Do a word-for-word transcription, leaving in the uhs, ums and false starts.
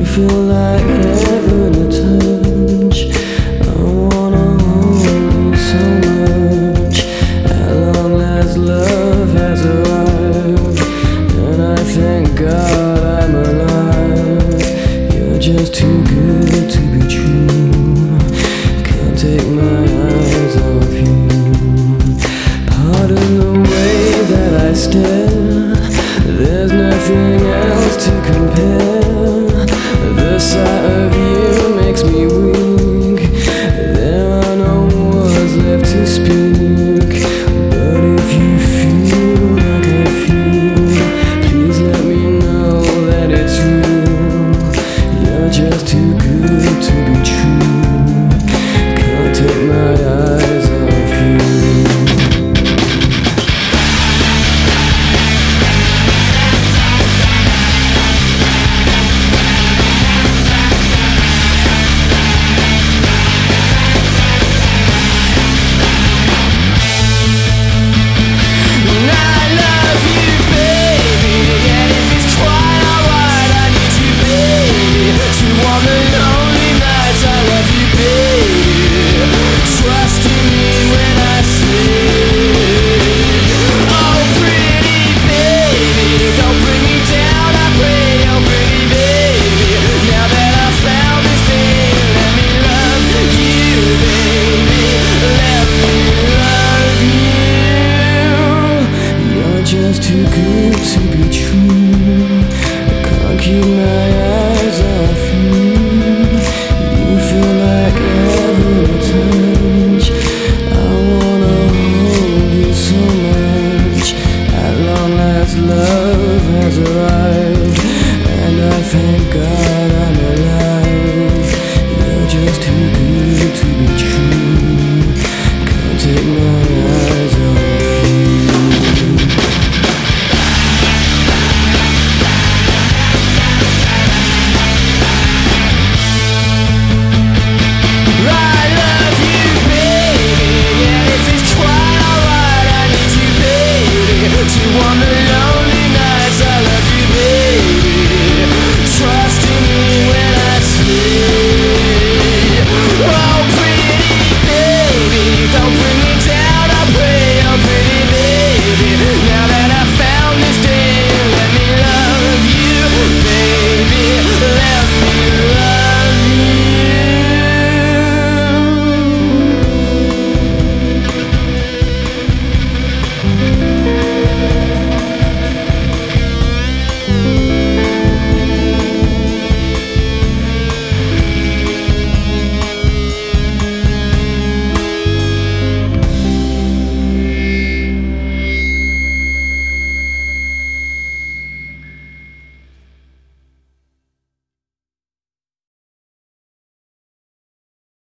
feel like heaven to touch. I wanna hold you so much. At long last love has arrived, and I thank God I'm alive. You're just too good to be true. Can't take my eyes off you. Pardon the way that I stare, there's nothing else to compare. The sight of you makes me weak. There are no words left to speak. But if you feel like I feel, please let me know that it's real. You're just too good to be true. Can't take my eyes off you. Just too good to be true. I can't keep my eyes off you. You feel like heaven to touch. I wanna hold you so much. At long last love has arrived, and I thank God